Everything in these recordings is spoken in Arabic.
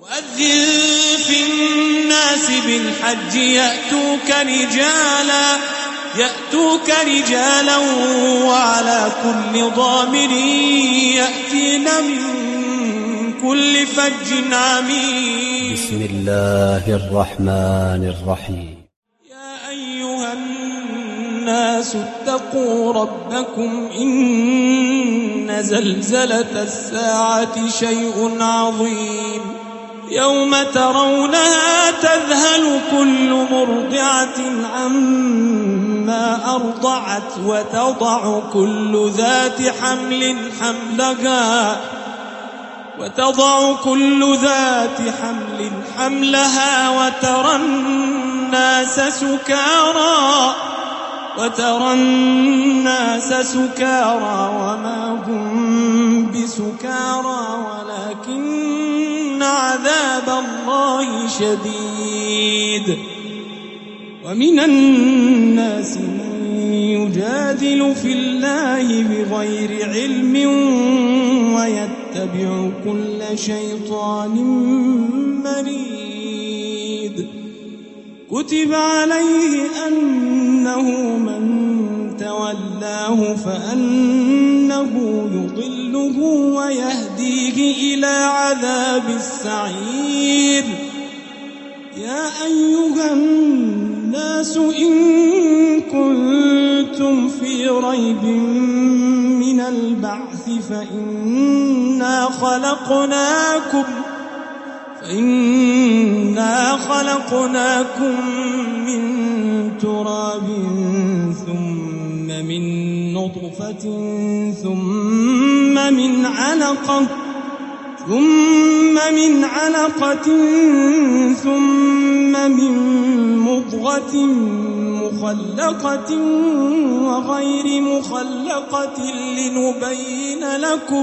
وأذن في الناس بالحج يأتوك رجالا وعلى كل ضامر يأتين من كل فج عميق. بسم الله الرحمن الرحيم. يا أيها الناس اتقوا ربكم إن زلزلة الساعة شيء عظيم يوم ترونها تذهل كل مرضعة عما أرضعت وتضع كل ذات حمل حملها وترى الناس سكارى وما هم بسكارى ولكن عذاب الله شديد. ومن الناس من يجادل في الله بغير علم ويتبع كل شيطان مريد. كتب عليه أنه من تولاه فأنه يضله ويهديه إلى عذاب السعير. يا أيها الناس إن كنتم في ريب من البعث فإنا خلقناكم من تراب ثم من نطفة ثم من علقة ثم من مضغة مخلقة وغير مخلقة لنبين لكم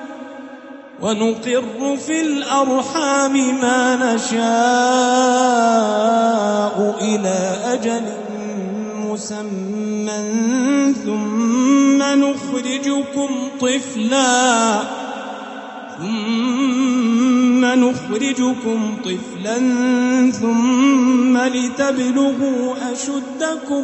ونقر في الأرحام ما نشاء إلى أجل مسمى ثم نخرجكم طفلا ثم لتبلغوا أشدكم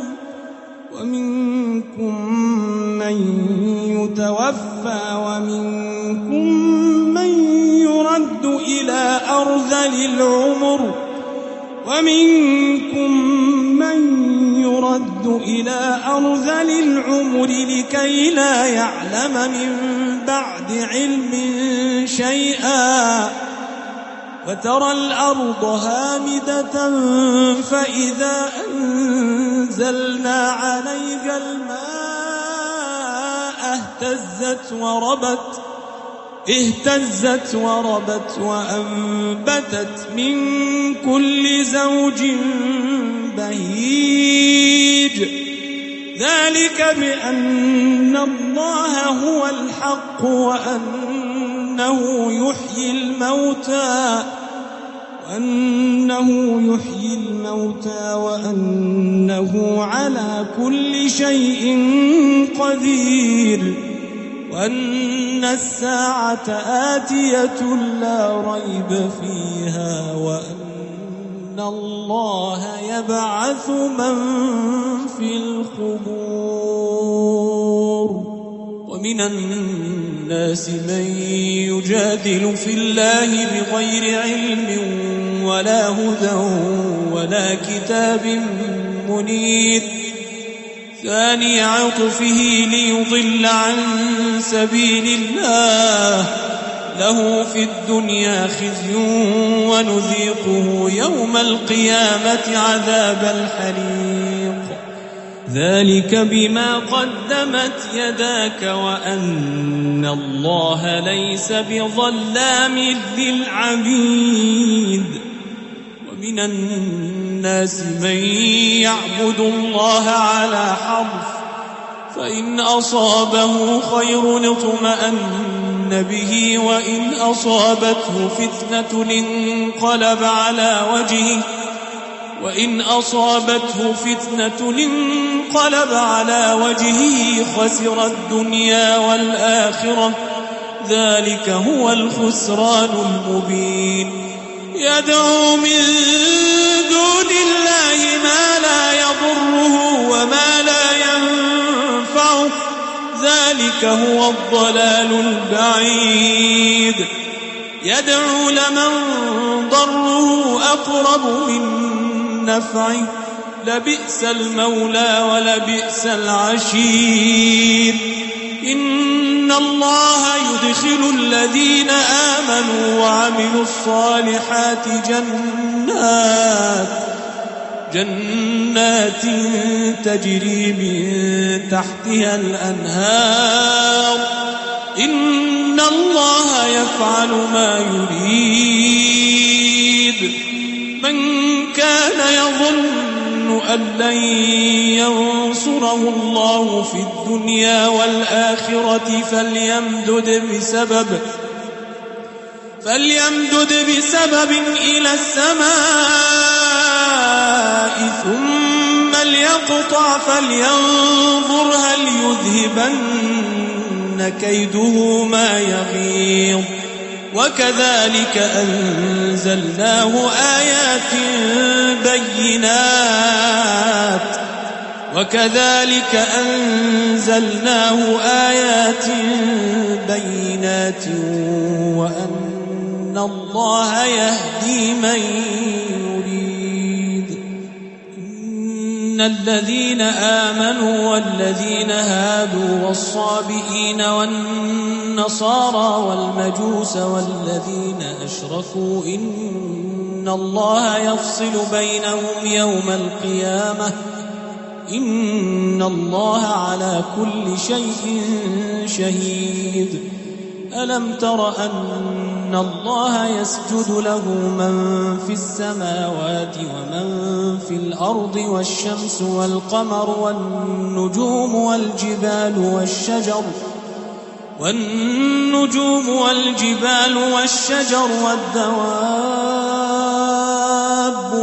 ومنكم من يتوفى ومنكم من يرد إلى أرذل العمر لكي لا يعلم من بعد علم شيئا. وترى الأرض هامدة فإذا أنزلنا عليها الماء اهتزت وربت وأنبتت من كل زوج بهيج. ذلك بأن الله هو الحق وأنه يحيي الموتى وأنه على كل شيء قدير وأن الساعة آتية لا ريب فيها وأن الله يبعث من في القبور. ومن الناس من يجادل في الله بغير علم ولا هدى ولا كتاب منير. ثاني عطفه ليضل عن سبيل الله له في الدنيا خزي ونذيقه يوم القيامة عذاب الحريق. ذلك بما قدمت يداك وأن الله ليس بظلام للعبيد. ومن الناس من يعبد الله على حرف فإن أصابه خير اطمأن به وإن أصابته فتنة انقلب على وجهه خسر الدنيا والآخرة ذلك هو الخسران المبين. يدعو من دون الله ما لا يضره وما لا ينفعه ذلك هو الضلال البعيد يدعو لمن ضره أقرب من نفعه لبئس المولى ولبئس العشير إن الله يدخل الذين آمنوا وعملوا الصالحات جنات تجري من تحتها الأنهار إن الله يفعل ما يريد من كان يظن أن لن ينصره الله في الدنيا والآخرة فليمدد بسبب إلى السماء ثم ليقطع فلينظر هل يذهبن كيده ما يغيظ وكذلك أنزلناه آيات بينات وأن الله يهدي من يريد إن الذين آمنوا والذين هادوا والصابئين والنصارى والمجوس والذين أشركوا إن الله يفصل بينهم يوم القيامة إن الله على كل شيء شهيد ألم تر أن الله يسجد له من في السماوات ومن في الأرض والشمس والقمر والنجوم والجبال والدواب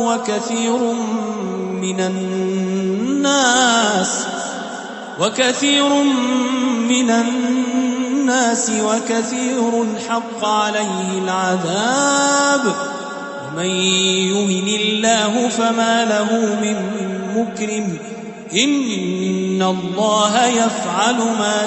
وكثير من الناس وكثير حق عليه العذاب ومن يهن الله فما له من مكرم إن الله يفعل ما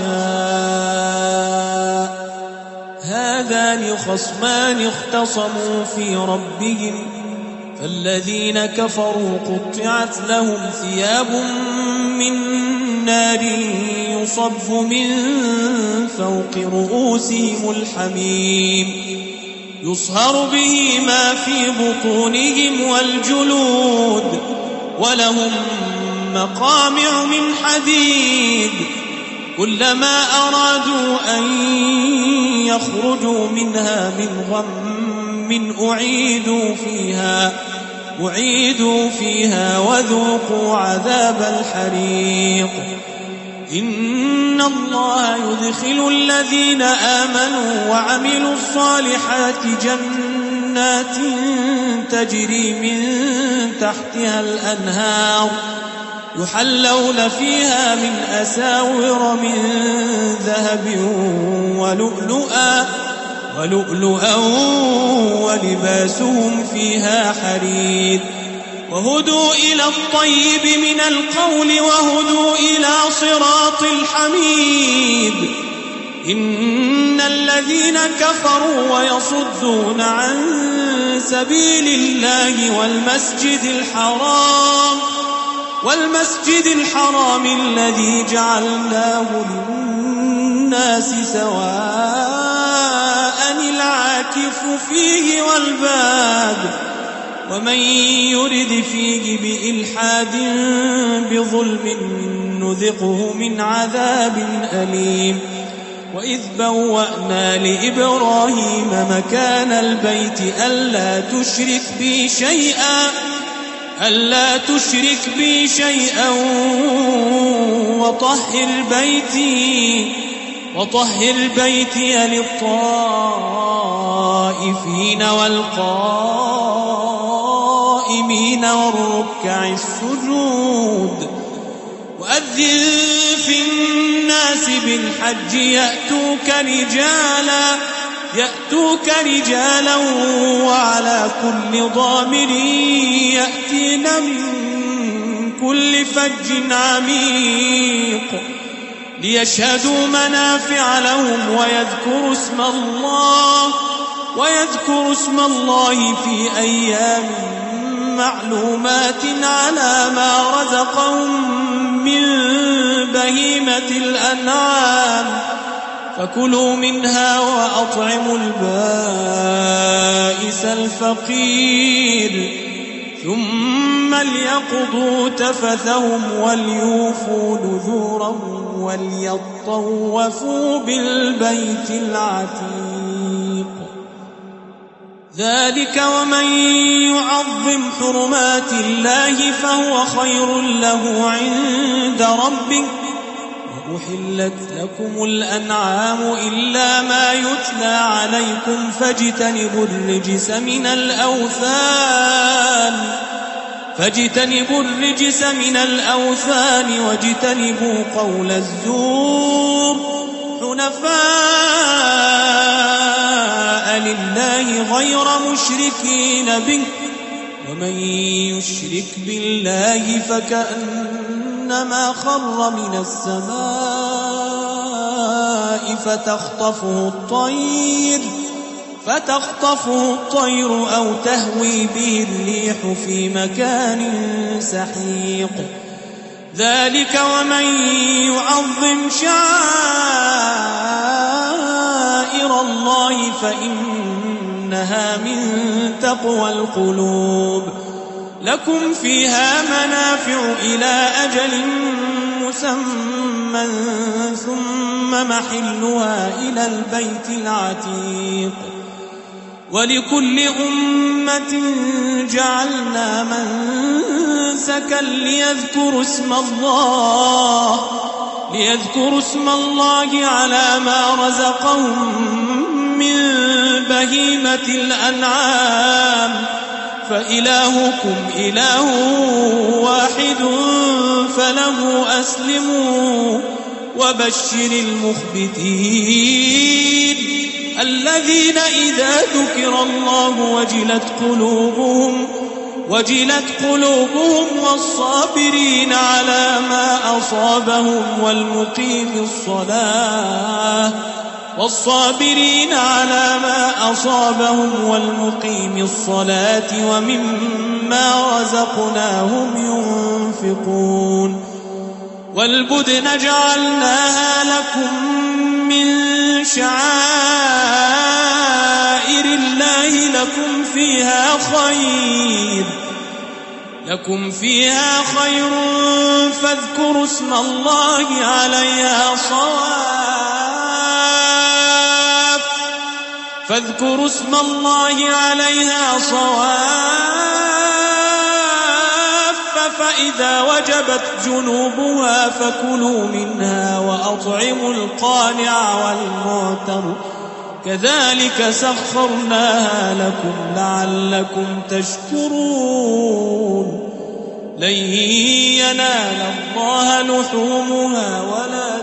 يشاء هذان خصمان اختصموا في ربهم فالذين كفروا قطعت لهم ثياب من نار يصب من فوق رؤوسهم الحميم يصهر به ما في بطونهم والجلود ولهم مقامع من حديد كلما أرادوا أن يخرجوا منها من غم أعيدوا فيها وذوقوا عذاب الحريق إن الله يدخل الذين آمنوا وعملوا الصالحات جنات تجري من تحتها الأنهار يحلون فيها من أساور من ذهب ولؤلؤا ولباسهم فيها حرير وهدوا إلى الطيب من القول وهدوا إلى صراط الحميد إن الذين كفروا ويصدون عن سبيل الله والمسجد الحرام الذي جعلناه للناس سواء العاكف فيه والباد ومن يرد فيه بإلحاد بظلم نذقه من عذاب أليم وإذ بوأنا لإبراهيم مكان البيت ألا تشرك بي شيئا وطهر بيتي للطائفين والقائمين والركع السجود وأذن في الناس بالحج يأتوك رجالا وعلى كل ضامر يأتين من كل فج عميق ليشهدوا منافع لهم ويذكروا اسم الله في أيام معلومات على ما رزقهم من بهيمة الأنعام فكلوا منها وأطعموا البائس الفقير ثم ليقضوا تفثهم وليوفوا نذورهم وليطوفوا بالبيت العتيق ذلك ومن يعظم حرمات الله فهو خير له عند ربه وأحلت لكم الأنعام إلا ما يتلى عليكم فاجتنبوا الرجس من الأوثان واجتنبوا قول الزور حنفاء لله غير مشركين به ومن يشرك بالله فكأنما خر من السماء فتخطفه الطير أو تهوي به الريح في مكان سحيق ذلك ومن يعظم شعائر الله فإنها من تقوى القلوب لكم فيها منافع إلى أجل مسمى ثم محلها إلى البيت العتيق ولكل أمة جعلنا منسكا ليذكروا اسم الله على ما رزقهم من بهيمة الأنعام فإلهكم إله واحد فله أسلموا وبشر المخبتين الذين إذا ذكر الله وجلت قلوبهم والصابرين على ما أصابهم والمقيم الصلاة ومما رزقناهم ينفقون والبدن جعلناها لكم من شعائر الله لكم فيها خير فاذكروا اسم الله عليها صواف فإذا وجبت جنوبها فكلوا منها وأطعموا القانع والمعتر كذلك سخرناها لكم لعلكم تشكرون لن ينال الله لحومها ولا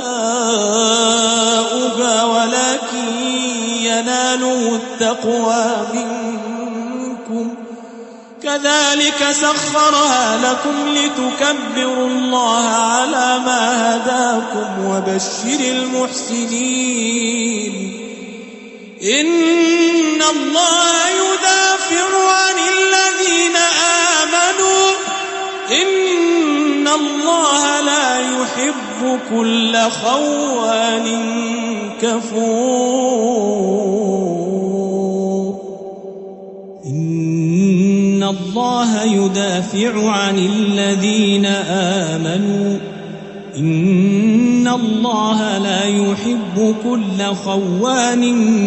دماؤها ولكن يناله التقوى منكم كذلك سخرها لكم لتكبروا الله على ما هداكم وبشر المحسنين إن الله يدافع عن الذين آمنوا إن الله لا يحب كل خوان كفور إن الله يدافع عن الذين آمنوا إن الله لا يحب كل خوان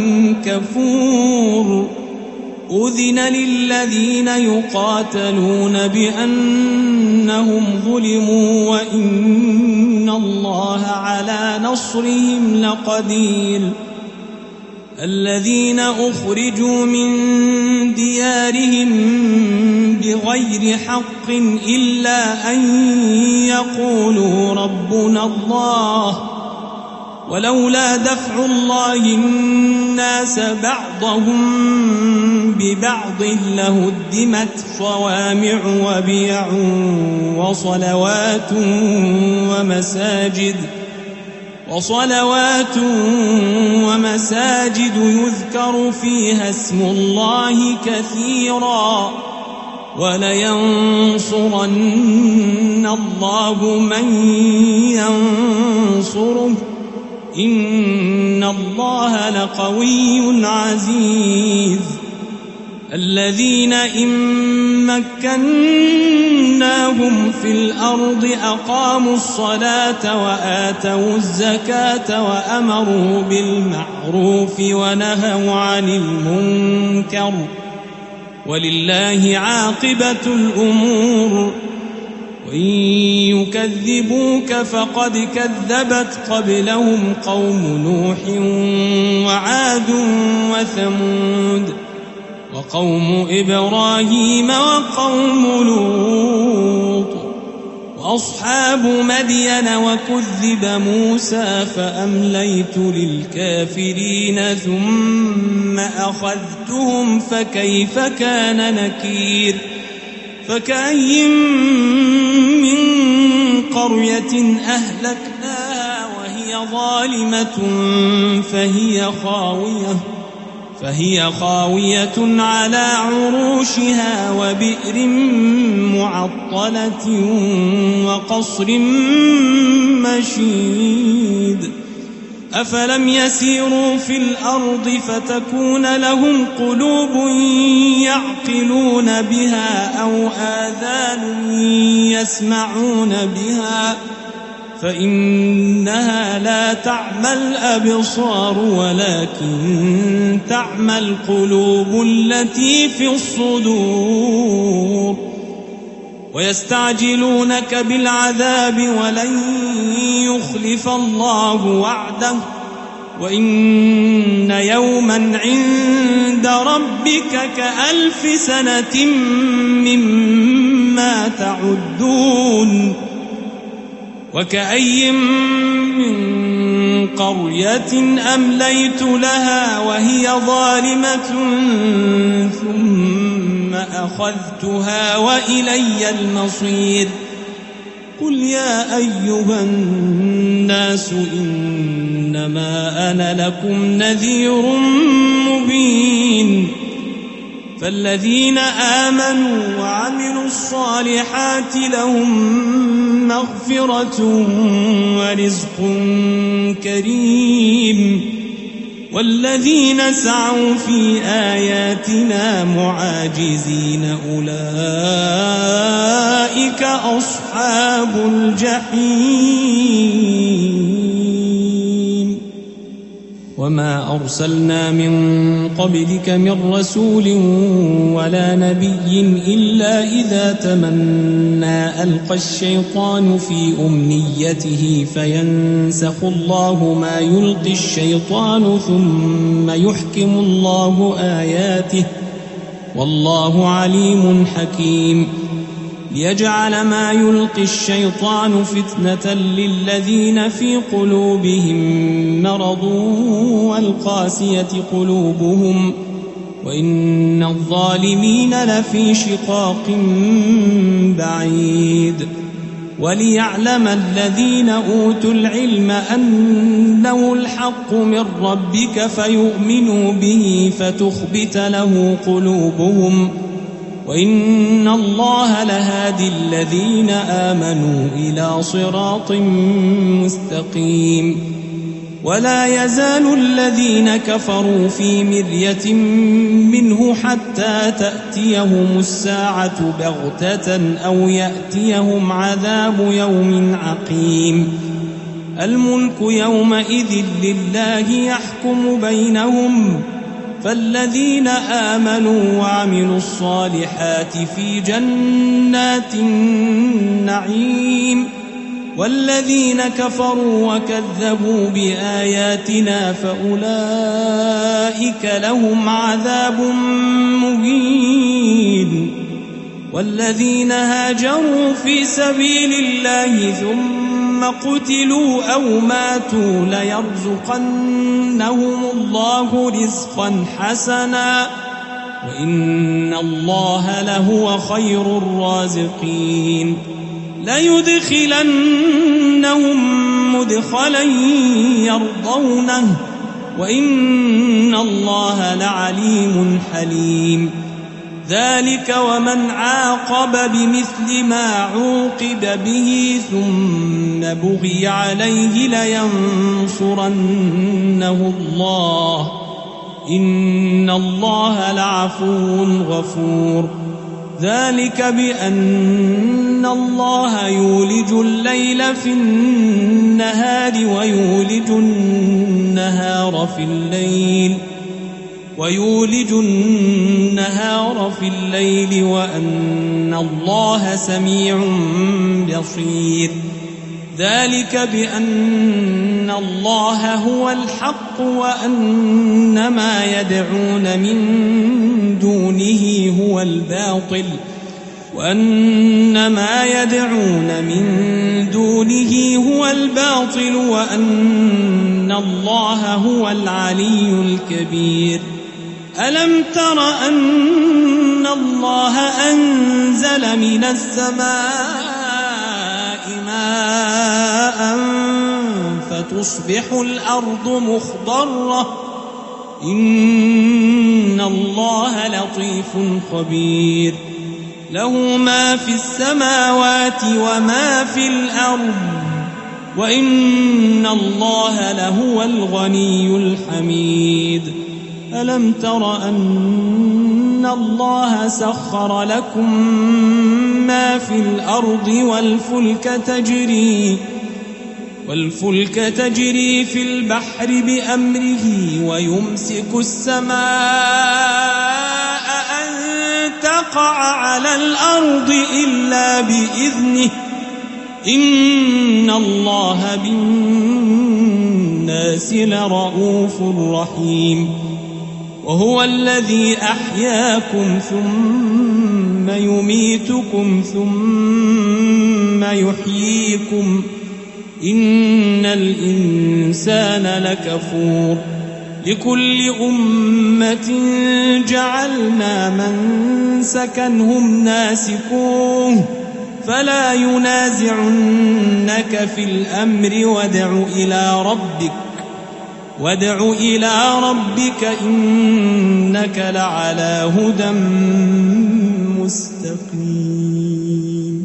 كفور أذن للذين يقاتلون بأنهم ظلموا وإن الله على نصرهم لقدير الذين أخرجوا من ديارهم بغير حق إلا أن يقولوا ربنا الله ولولا دفع الله الناس بعضهم ببعض لهدمت صوامع وبيع وصلوات ومساجد يذكر فيها اسم الله كثيرا ولينصرن الله من ينصره إن الله لقوي عزيز الذين إن مكناهم في الأرض أقاموا الصلاة وآتوا الزكاة وأمروا بالمعروف ونهوا عن المنكر ولله عاقبة الأمور وإن يكذبوك فقد كذبت قبلهم قوم نوح وعاد وثمود وقوم إبراهيم وقوم لوط وأصحاب مدين وكذب موسى فأمليت للكافرين ثم أخذتهم فكيف كان نكير فكأي من قرية أهلكناها وهي ظالمة فهي خاوية على عروشها وبئر معطلة وقصر مشيد أفلم يسيروا في الأرض فتكون لهم قلوب يعقلون بها أو آذان يسمعون بها فإنها لا تعمى الأبصار ولكن تعمى القلوب التي في الصدور ويستعجلونك بالعذاب ولن يخلف الله وعده وإن يوما عند ربك كألف سنة مما تعدون وكأي من قرية أمليت لها وهي ظالمة ثم أخذتها وإلي المصير قل يا أيها الناس إنما أنا لكم نذير مبين فالذين آمنوا وعملوا الصالحات لهم مغفرة ورزق كريم والذين سعوا في آياتنا معاجزين أولئك أصحاب الجحيم وما أرسلنا من قبلك من رسول ولا نبي إلا إذا تمنى ألقى الشيطان في أمنيته فينسخ الله ما يلقي الشيطان ثم يحكم الله آياته والله عليم حكيم ليجعل ما يلقي الشيطان فتنة للذين في قلوبهم مرض والقاسية قلوبهم وإن الظالمين لفي شقاق بعيد وليعلم الذين أوتوا العلم أنه الحق من ربك فيؤمنوا به فتخبت له قلوبهم وإن الله لهادي الذين آمنوا إلى صراط مستقيم ولا يزال الذين كفروا في مرية منه حتى تأتيهم الساعة بغتة أو يأتيهم عذاب يوم عقيم الملك يومئذ لله يحكم بينهم فالذين آمنوا وعملوا الصالحات في جنات النعيم والذين كفروا وكذبوا بآياتنا فأولئك لهم عذاب مهين والذين هاجروا في سبيل الله ثم ثم قتلوا أو ماتوا ليرزقنهم الله رزقا حسنا وإن الله لهو خير الرازقين ليدخلنهم مدخلا يرضونه وإن الله لعليم حليم ذلك ومن عاقب بمثل ما عوقب به ثم بغي عليه لينصرنه الله إن الله لعفو غفور ذلك بأن الله يولج الليل في النهار ويولج النهار في الليل وأن الله سميع بصير ذلك بأن الله هو الحق وأن ما يدعون من دونه هو الباطل وأن الله هو العلي الكبير ألم تر أن الله أنزل من السماء ماء فتصبح الأرض مخضرة إن الله لطيف خبير له ما في السماوات وما في الأرض وإن الله لهو الغني الحميد ألم تر أن الله سخر لكم ما في الأرض والفلك تجري في البحر بأمره ويمسك السماء أن تقع على الأرض إلا بإذنه إن الله بالناس لرؤوف رحيم وهو الذي أحياكم ثم يميتكم ثم يحييكم إن الإنسان لكفور لكل أمة جعلنا منسكا هم ناسكوه فلا ينازعنك في الأمر وادع إلى ربك إنك لعلى هدى مستقيم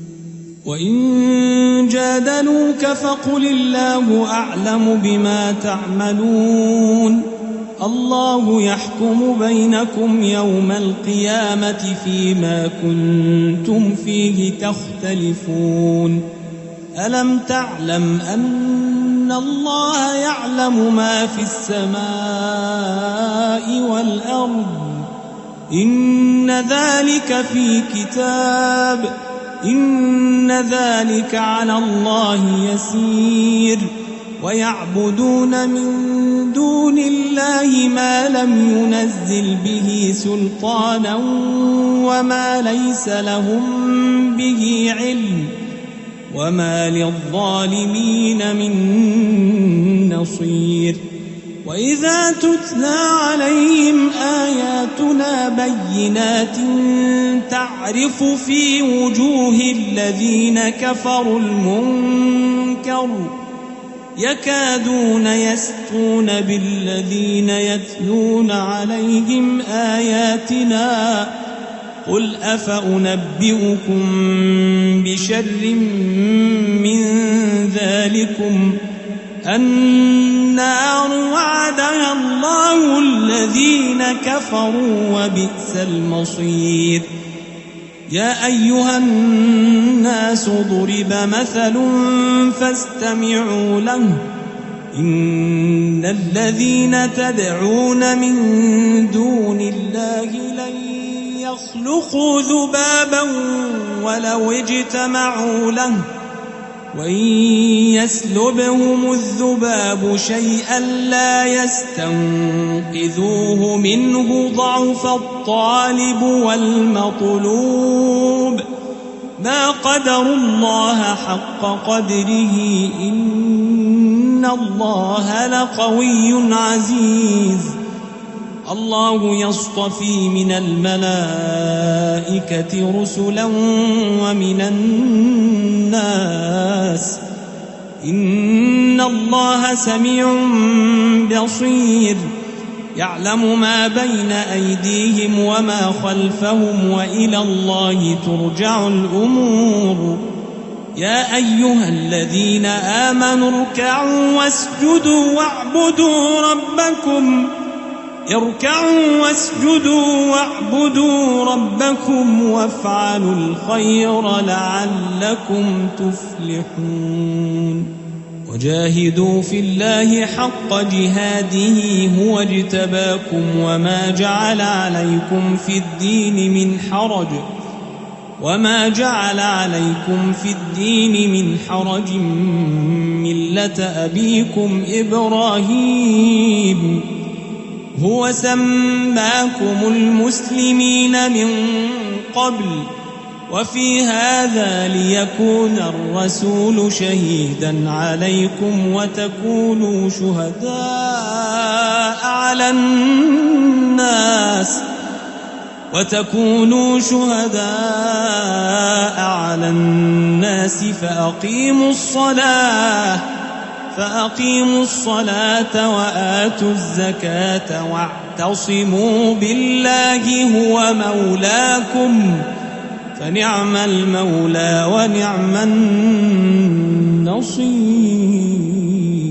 وإن جادلوك فقل الله أعلم بما تعملون الله يحكم بينكم يوم القيامة فيما كنتم فيه تختلفون ألم تعلم أن الله يعلم ما في السماء والأرض إن ذلك في كتاب إن ذلك على الله يسير ويعبدون من دون الله ما لم ينزل به سلطانا وما ليس لهم به علم وما للظالمين من نصير وإذا تتلى عليهم آياتنا بينات تعرف في وجوه الذين كفروا المنكر يكادون يسطون بالذين يتلون عليهم آياتنا قل أفأنبئكم بشر من ذلكم النار وعدها الله الذين كفروا وبئس المصير يا أيها الناس ضرب مثل فاستمعوا له إن الذين تدعون من دون الله لن يخلقوا ذبابا ولو اجتمعوا له وإن يسلبهم الذباب شيئا لا يستنقذوه منه ضعف الطالب والمطلوب ما قدروا الله حق قدره إن الله لقوي عزيز الله يصطفي من الملائكة رسلا ومن الناس إن الله سميع بصير يعلم ما بين أيديهم وما خلفهم وإلى الله ترجع الأمور يا أيها الذين آمنوا اركعوا واسجدوا واعبدوا ربكم وافعلوا الخير لعلكم تفلحون وجاهدوا في الله حق جهاده هو اجتباكم وما جعل عليكم في الدين من حرج ملة أبيكم إبراهيم هو سماكم المسلمين من قبل وفي هذا ليكون الرسول شهيدا عليكم وتكونوا شهداء على الناس فأقيموا الصلاة وآتوا الزكاة واعتصموا بالله هو مولاكم فنعم المولى ونعم النصير